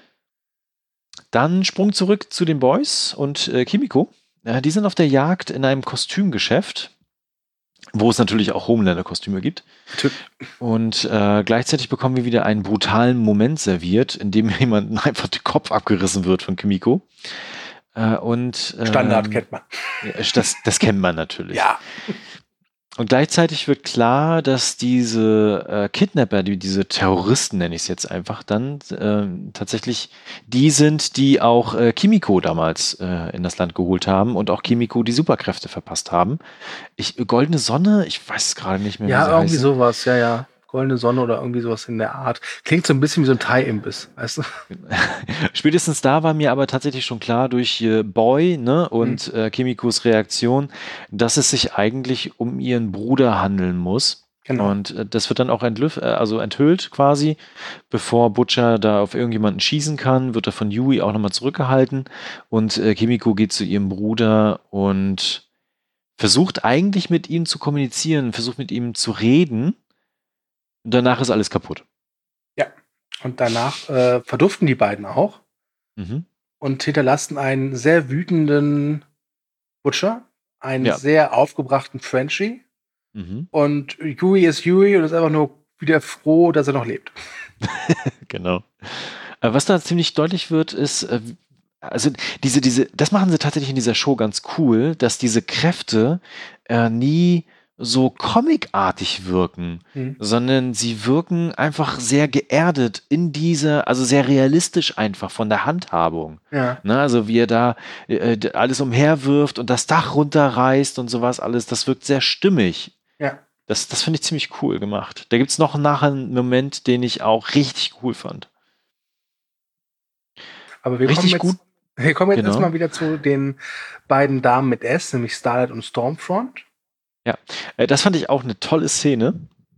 Dann Sprung zurück zu den Boys und Kimiko. Die sind auf der Jagd in einem Kostümgeschäft, wo es natürlich auch Homelander-Kostüme gibt. Und gleichzeitig bekommen wir wieder einen brutalen Moment serviert, in dem jemandem einfach der Kopf abgerissen wird von Kimiko. Standard kennt man. Das kennt man natürlich. Ja. Und gleichzeitig wird klar, dass diese Kidnapper, diese Terroristen, nenne ich es jetzt einfach, dann tatsächlich die sind, die auch Kimiko damals in das Land geholt haben und auch Kimiko die Superkräfte verpasst haben. Goldene Sonne, ich weiß es gerade nicht mehr. Ja, wie sie irgendwie heißen. sowas, ja. Goldene Sonne oder irgendwie sowas in der Art. Klingt so ein bisschen wie so ein Thai-Imbiss, weißt du? Spätestens da war mir aber tatsächlich schon klar durch Boy, ne, und Kimikos Reaktion, dass es sich eigentlich um ihren Bruder handeln muss. Genau. Und das wird dann auch enthüllt quasi, bevor Butcher da auf irgendjemanden schießen kann, wird er von Yui auch nochmal zurückgehalten und Kimiko geht zu ihrem Bruder und versucht eigentlich mit ihm zu kommunizieren, versucht mit ihm zu reden. Und danach ist alles kaputt. Ja. Und danach verduften die beiden auch Mhm. und hinterlassen einen sehr wütenden Butcher, einen sehr aufgebrachten Frenchie. Mhm. Und Yui ist Yui und ist einfach nur wieder froh, dass er noch lebt. Genau. Was da ziemlich deutlich wird, ist, also das machen sie tatsächlich in dieser Show ganz cool, dass diese Kräfte nie so comicartig wirken, sondern sie wirken einfach sehr geerdet in dieser, also sehr realistisch einfach von der Handhabung. Ja. Ne, also wie er da alles umherwirft und das Dach runterreißt und sowas alles, das wirkt sehr stimmig. Ja. Das finde ich ziemlich cool gemacht. Da gibt es noch nachher einen Moment, den ich auch richtig cool fand. Aber wir Richtig kommen gut. jetzt Genau. erstmal wieder zu den beiden Damen mit S, nämlich Starlight und Stormfront. Ja, das fand ich auch eine tolle Szene,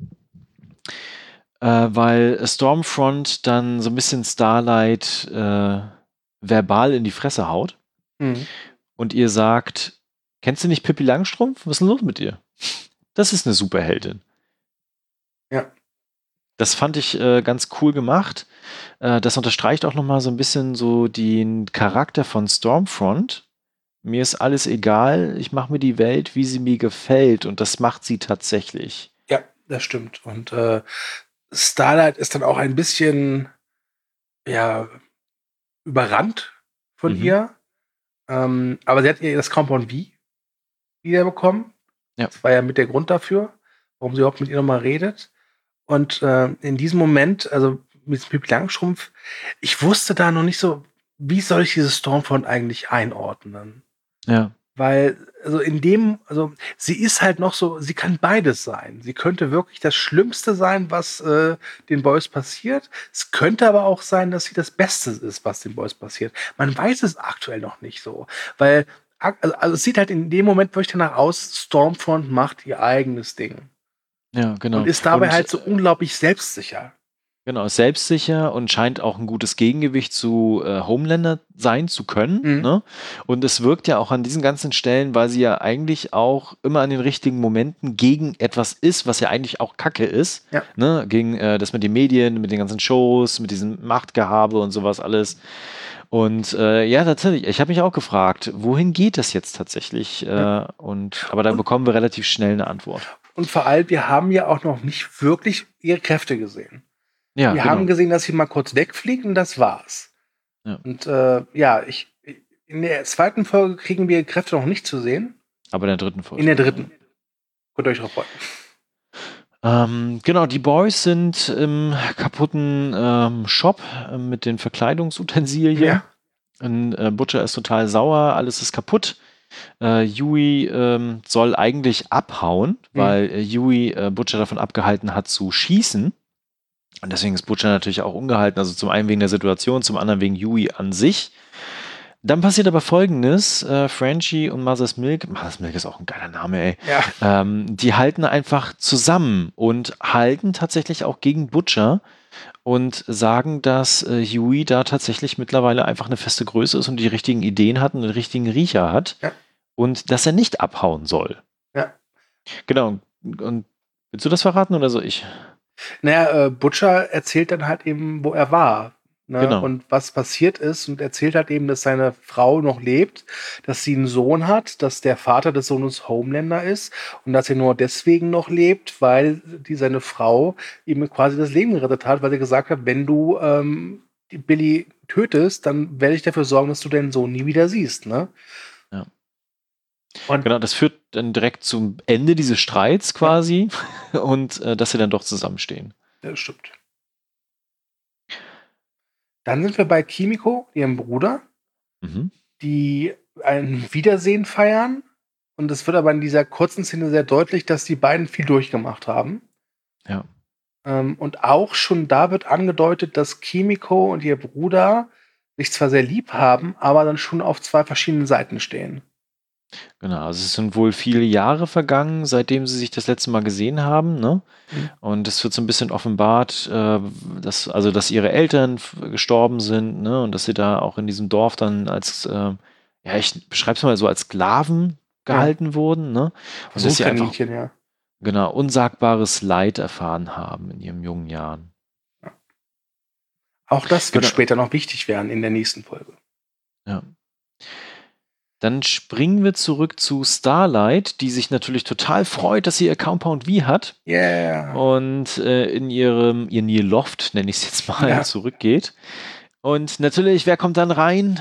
weil Stormfront dann so ein bisschen Starlight verbal in die Fresse haut und ihr sagt, kennst du nicht Pippi Langstrumpf? Was ist denn los mit dir? Das ist eine Superheldin. Ja. Das fand ich ganz cool gemacht. Das unterstreicht auch nochmal so ein bisschen so den Charakter von Stormfront. Mir ist alles egal, ich mache mir die Welt, wie sie mir gefällt und das macht sie tatsächlich. Ja, das stimmt. Und Starlight ist dann auch ein bisschen überrannt von ihr. Aber sie hat ihr das Compound V wiederbekommen. Ja. Das war ja mit der Grund dafür, warum sie überhaupt mit ihr nochmal redet. Und in diesem Moment, also mit Pippi Langstrumpf, ich wusste da noch nicht so, wie soll ich dieses Stormfront eigentlich einordnen? Ja. Weil, sie ist halt noch so, sie kann beides sein. Sie könnte wirklich das Schlimmste sein, was den Boys passiert. Es könnte aber auch sein, dass sie das Beste ist, was den Boys passiert. Man weiß es aktuell noch nicht so. Weil, also es sieht halt in dem Moment wirklich danach aus, Stormfront macht ihr eigenes Ding. Ja, genau. Und ist dabei halt so unglaublich selbstsicher. Genau, ist selbstsicher und scheint auch ein gutes Gegengewicht zu Homelander sein zu können. Ne? Und es wirkt ja auch an diesen ganzen Stellen, weil sie ja eigentlich auch immer an den richtigen Momenten gegen etwas ist, was ja eigentlich auch Kacke ist. Ja. Ne? Gegen das mit den Medien, mit den ganzen Shows, mit diesem Machtgehabe und sowas alles. Und ja, tatsächlich, ich habe mich auch gefragt, wohin geht das jetzt tatsächlich? Aber da bekommen wir relativ schnell eine Antwort. Und vor allem, wir haben ja auch noch nicht wirklich ihre Kräfte gesehen. Ja, wir haben gesehen, dass sie mal kurz wegfliegt und das war's. Ja. Und in der zweiten Folge kriegen wir Kräfte noch nicht zu sehen. Aber in der dritten Folge. In der dritten. Könnt ihr euch drauf freuen. Genau, die Boys sind im kaputten Shop mit den Verkleidungsutensilien. Ja. Und, Butcher ist total sauer, alles ist kaputt. Yui soll eigentlich abhauen, weil Yui Butcher davon abgehalten hat zu schießen. Und deswegen ist Butcher natürlich auch ungehalten, also zum einen wegen der Situation, zum anderen wegen Yui an sich. Dann passiert aber Folgendes, Frenchie und Mother's Milk ist auch ein geiler Name, ey. Ja. Die halten einfach zusammen und halten tatsächlich auch gegen Butcher und sagen, dass Yui da tatsächlich mittlerweile einfach eine feste Größe ist und die richtigen Ideen hat und den richtigen Riecher hat und dass er nicht abhauen soll. Ja. Genau. Und willst du das verraten oder soll ich? Naja, Butcher erzählt dann halt eben, wo er war. Ne? Genau. Und was passiert ist und erzählt halt eben, dass seine Frau noch lebt, dass sie einen Sohn hat, dass der Vater des Sohnes Homelander ist und dass er nur deswegen noch lebt, weil seine Frau ihm quasi das Leben gerettet hat, weil er gesagt hat, wenn du die Billy tötest, dann werde ich dafür sorgen, dass du deinen Sohn nie wieder siehst. Ne? Ja. Und genau, das führt dann direkt zum Ende dieses Streits quasi und dass sie dann doch zusammenstehen. Das stimmt. Dann sind wir bei Kimiko, ihrem Bruder, die ein Wiedersehen feiern. Und es wird aber in dieser kurzen Szene sehr deutlich, dass die beiden viel durchgemacht haben. Ja. Und auch schon da wird angedeutet, dass Kimiko und ihr Bruder sich zwar sehr lieb haben, aber dann schon auf zwei verschiedenen Seiten stehen. Genau, also es sind wohl viele Jahre vergangen, seitdem sie sich das letzte Mal gesehen haben, ne? Und es wird so ein bisschen offenbart, dass ihre Eltern gestorben sind, ne? Und dass sie da auch in diesem Dorf dann als, ich beschreibe es mal so, als Sklaven gehalten wurden, ne? Und dass sie einfach, genau, unsagbares Leid erfahren haben in ihren jungen Jahren. Ja. Auch das wird später noch wichtig werden in der nächsten Folge. Ja. Dann springen wir zurück zu Starlight, die sich natürlich total freut, dass sie ihr Compound V hat. Yeah. Und in ihr Loft, nenne ich es jetzt mal, zurückgeht. Und natürlich, wer kommt dann rein?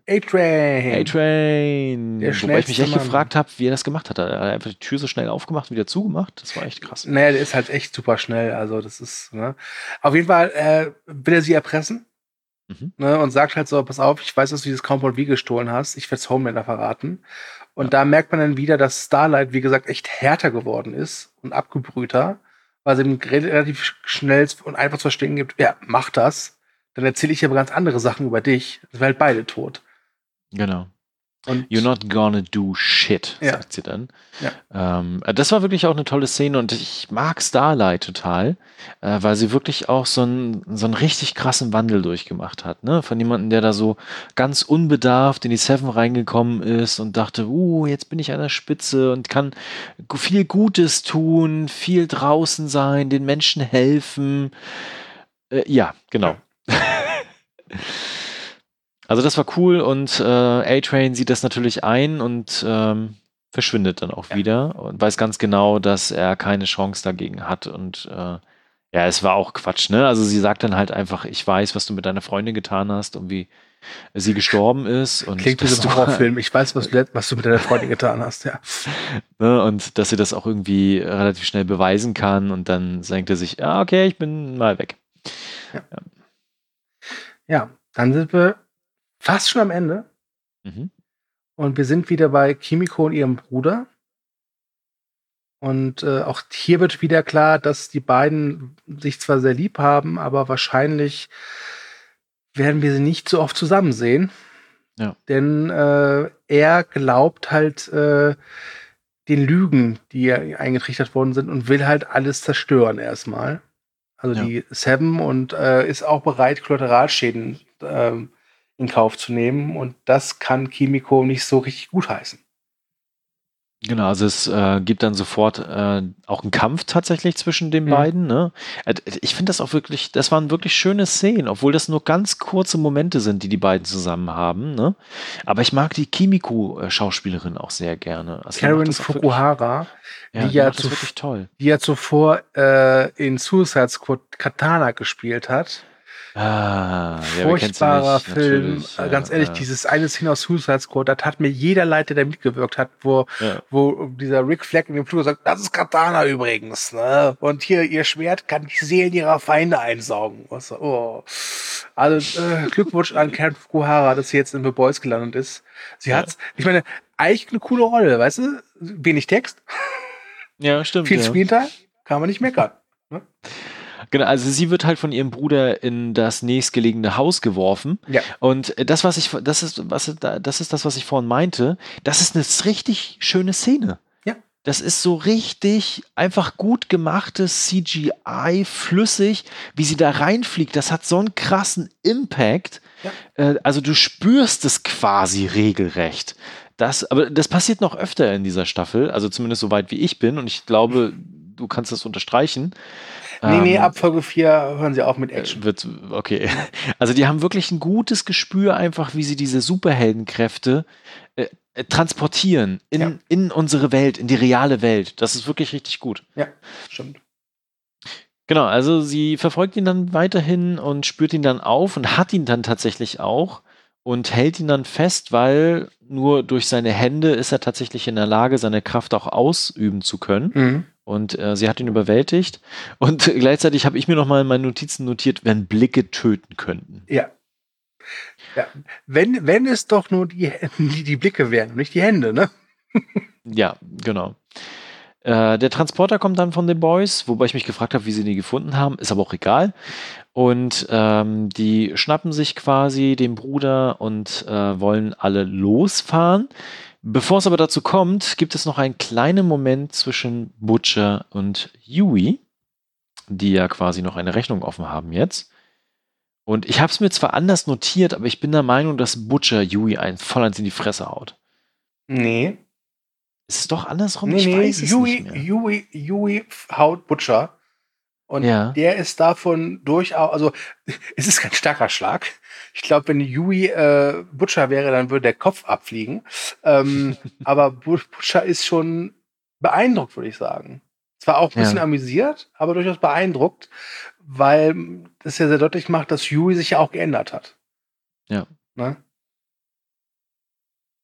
A-Train. A-Train. Der Wobei ich mich schnellste echt Mann. gefragt habe, wie er das gemacht hat. Er hat einfach die Tür so schnell aufgemacht und wieder zugemacht. Das war echt krass. Naja, der ist halt echt super schnell. Also, das ist, ne? Auf jeden Fall will er sie erpressen. Mhm. Ne, und sagt halt so, pass auf, ich weiß, dass du dieses Compound V gestohlen hast. Ich werde es Homelander verraten. Und da merkt man dann wieder, dass Starlight, wie gesagt, echt härter geworden ist und abgebrühter, weil sie ihm relativ schnell und einfach zu verstehen gibt, ja, mach das. Dann erzähle ich aber ganz andere Sachen über dich. Dann sind wir halt beide tot. Genau. Und You're not gonna do shit, Ja. sagt sie dann. Ja. Das war wirklich auch eine tolle Szene und ich mag Starlight total, weil sie wirklich auch so einen richtig krassen Wandel durchgemacht hat. Ne? Von jemandem, der da so ganz unbedarft in die Seven reingekommen ist und dachte, jetzt bin ich an der Spitze und kann viel Gutes tun, viel draußen sein, den Menschen helfen. Ja, genau. Also das war cool und A-Train sieht das natürlich ein und verschwindet dann auch wieder und weiß ganz genau, dass er keine Chance dagegen hat und es war auch Quatsch, ne? Also sie sagt dann halt einfach, ich weiß, was du mit deiner Freundin getan hast und wie sie gestorben ist. Und klingt wie so ein Horrorfilm. Ich weiß, was du mit deiner Freundin getan hast, ja. Ne? Und dass sie das auch irgendwie relativ schnell beweisen kann und dann denkt er sich, ja, okay, ich bin mal weg. Ja, dann sind wir fast schon am Ende. Mhm. Und wir sind wieder bei Kimiko und ihrem Bruder. Und auch hier wird wieder klar, dass die beiden sich zwar sehr lieb haben, aber wahrscheinlich werden wir sie nicht so oft zusammen sehen. Ja. Denn er glaubt halt den Lügen, die eingetrichtert worden sind und will halt alles zerstören erstmal. Also die Seven und ist auch bereit, Kollateralschäden in Kauf zu nehmen. Und das kann Kimiko nicht so richtig gutheißen. Genau, also es gibt dann sofort auch einen Kampf tatsächlich zwischen den beiden. Ne? Ich finde das auch wirklich, das waren wirklich schöne Szenen, obwohl das nur ganz kurze Momente sind, die beiden zusammen haben. Ne? Aber ich mag die Kimiko-Schauspielerin auch sehr gerne. Also Karen Fukuhara, die macht das wirklich toll. Die ja zuvor in Suicide Squad Katana gespielt hat. Furchtbarer Film. Ganz ehrlich, dieses eine Szene aus Suicide Squad, das hat mir jeder Leiter, der mitgewirkt hat, wo dieser Rick Flag in dem Flur sagt, das ist Katana übrigens, ne? Und hier, ihr Schwert kann die Seelen ihrer Feinde einsaugen. Also Glückwunsch an Karen Fukuhara, dass sie jetzt in The Boys gelandet ist. Sie hat's, ich meine, eigentlich eine coole Rolle, weißt du? Wenig Text. Ja, stimmt. Viel Screentime, kann man nicht meckern. Ne? Genau, also sie wird halt von ihrem Bruder in das nächstgelegene Haus geworfen. Ja. Und das ist das, was ich vorhin meinte. Das ist eine richtig schöne Szene. Ja. Das ist so richtig einfach gut gemachtes CGI, flüssig, wie sie da reinfliegt. Das hat so einen krassen Impact. Ja. Also du spürst es quasi regelrecht. Aber das passiert noch öfter in dieser Staffel, also zumindest so weit wie ich bin. Und ich glaube, du kannst das unterstreichen. Nee, ab Folge 4 hören sie auf mit Action. Okay. Also die haben wirklich ein gutes Gespür einfach, wie sie diese Superheldenkräfte transportieren in unsere Welt, in die reale Welt. Das ist wirklich richtig gut. Ja, stimmt. Genau, also sie verfolgt ihn dann weiterhin und spürt ihn dann auf und hat ihn dann tatsächlich auch und hält ihn dann fest, weil nur durch seine Hände ist er tatsächlich in der Lage, seine Kraft auch ausüben zu können. Mhm. Und sie hat ihn überwältigt. Und gleichzeitig habe ich mir noch mal in meinen Notizen notiert, wenn Blicke töten könnten. Ja. Wenn es doch nur die Blicke wären, nicht die Hände, ne? Ja, genau. Der Transporter kommt dann von den Boys, wobei ich mich gefragt habe, wie sie den gefunden haben. Ist aber auch egal. Und die schnappen sich quasi den Bruder und wollen alle losfahren. Bevor es aber dazu kommt, gibt es noch einen kleinen Moment zwischen Butcher und Huey, die ja quasi noch eine Rechnung offen haben jetzt. Und ich habe es mir zwar anders notiert, aber ich bin der Meinung, dass Butcher Huey voll eins in die Fresse haut. Nee. Ist es doch andersrum? Ich weiß es nicht mehr. Huey haut Butcher. Und der ist davon durchaus, also es ist kein starker Schlag. Ich glaube, wenn Huey Butcher wäre, dann würde der Kopf abfliegen. Aber Butcher ist schon beeindruckt, würde ich sagen. Zwar auch ein bisschen amüsiert, aber durchaus beeindruckt, weil das ja sehr deutlich macht, dass Huey sich ja auch geändert hat. Ja. Ne?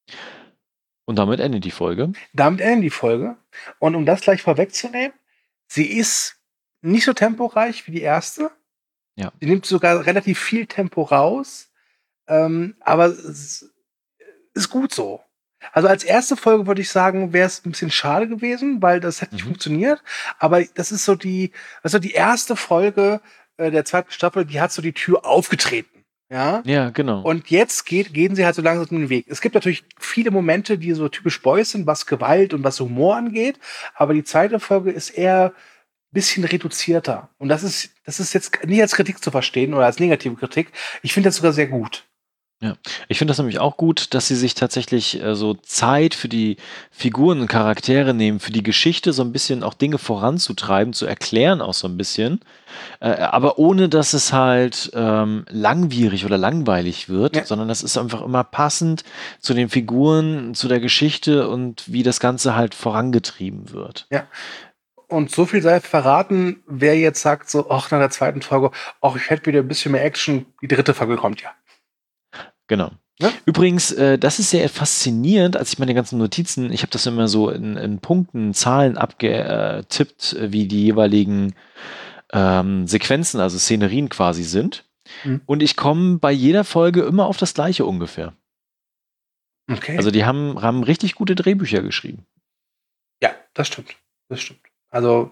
Und damit endet die Folge. Damit endet die Folge. Und um das gleich vorwegzunehmen, sie ist nicht so temporeich wie die erste. Ja. Sie nimmt sogar relativ viel Tempo raus. Aber es ist gut so. Also als erste Folge würde ich sagen, wäre es ein bisschen schade gewesen, weil das hätte nicht funktioniert. Aber das ist so die erste Folge der zweiten Staffel, die hat so die Tür aufgetreten. Ja, Ja, genau. und jetzt gehen sie halt so langsam den Weg. Es gibt natürlich viele Momente, die so typisch Boys sind, was Gewalt und was Humor angeht. Aber die zweite Folge ist eher ein bisschen reduzierter. Und das ist jetzt nicht als Kritik zu verstehen oder als negative Kritik. Ich finde das sogar sehr gut. Ja, ich finde das nämlich auch gut, dass sie sich tatsächlich so Zeit für die Figuren und Charaktere nehmen, für die Geschichte so ein bisschen auch Dinge voranzutreiben, zu erklären auch so ein bisschen, aber ohne dass es halt langwierig oder langweilig wird, Ja. sondern das ist einfach immer passend zu den Figuren, zu der Geschichte und wie das Ganze halt vorangetrieben wird. Ja. Und so viel sei verraten, wer jetzt sagt so, ach, nach der zweiten Folge, ach, ich hätte wieder ein bisschen mehr Action, die dritte Folge kommt ja. Genau. Ja? Übrigens, das ist sehr faszinierend, als ich meine ganzen Notizen, ich habe das immer so in Punkten, Zahlen abgetippt, wie die jeweiligen Sequenzen, also Szenerien quasi sind. Und ich komme bei jeder Folge immer auf das Gleiche ungefähr. Okay. Also die haben richtig gute Drehbücher geschrieben. Ja, das stimmt. Das stimmt. Also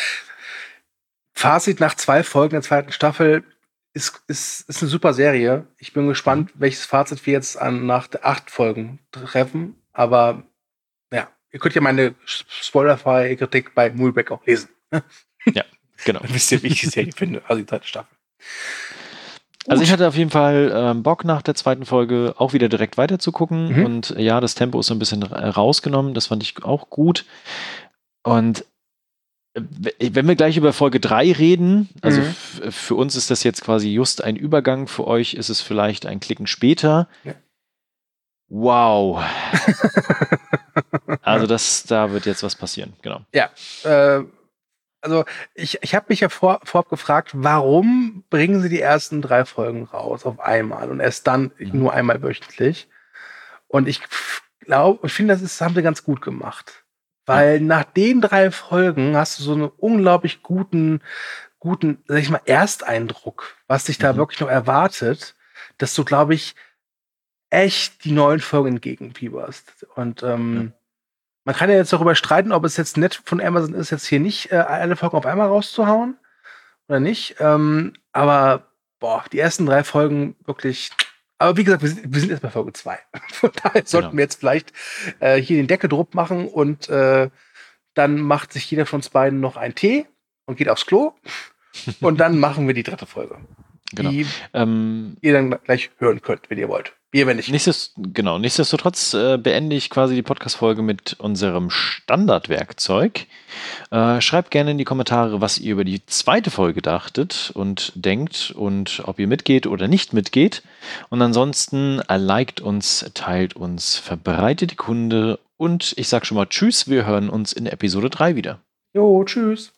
Fazit nach 2 Folgen der zweiten Staffel ist eine super Serie. Ich bin gespannt, welches Fazit wir jetzt nach 8 Folgen treffen. Aber ja, ihr könnt ja meine spoilerfreie Kritik bei Mulbeck auch lesen. Ja, genau. Dann wisst ihr, wie ich die Serie finde, also die zweite Staffel. Also ich hatte auf jeden Fall Bock nach der zweiten Folge auch wieder direkt weiter zu gucken. Und ja, das Tempo ist so ein bisschen rausgenommen. Das fand ich auch gut. Und wenn wir gleich über Folge 3 reden, also für uns ist das jetzt quasi just ein Übergang, für euch ist es vielleicht ein Klicken später. Ja. Wow. Also da wird jetzt was passieren, genau. Ja, also ich habe mich ja vorab gefragt, warum bringen sie die ersten 3 Folgen raus auf einmal und erst dann nur einmal wöchentlich? Und ich finde, haben sie ganz gut gemacht. Weil nach den 3 Folgen hast du so einen unglaublich guten, sag ich mal, Ersteindruck, was dich da wirklich noch erwartet, dass du, glaube ich, echt die neuen Folgen entgegenfieberst. Und man kann ja jetzt darüber streiten, ob es jetzt nett von Amazon ist, jetzt hier nicht alle Folgen auf einmal rauszuhauen oder nicht. Aber die ersten 3 Folgen wirklich. Aber wie gesagt, wir sind jetzt bei Folge 2. Von daher sollten wir jetzt vielleicht hier den Deckel drauf machen und dann macht sich jeder von uns beiden noch einen Tee und geht aufs Klo. Und dann machen wir die 3. Folge. Genau. Die ihr dann gleich hören könnt, wenn ihr wollt. Wenn nicht. Nichtsdestotrotz beende ich quasi die Podcast-Folge mit unserem Standardwerkzeug. Schreibt gerne in die Kommentare, was ihr über die zweite Folge dachtet und denkt und ob ihr mitgeht oder nicht mitgeht. Und ansonsten liked uns, teilt uns, verbreitet die Kunde und ich sag schon mal Tschüss, wir hören uns in Episode 3 wieder. Jo, tschüss.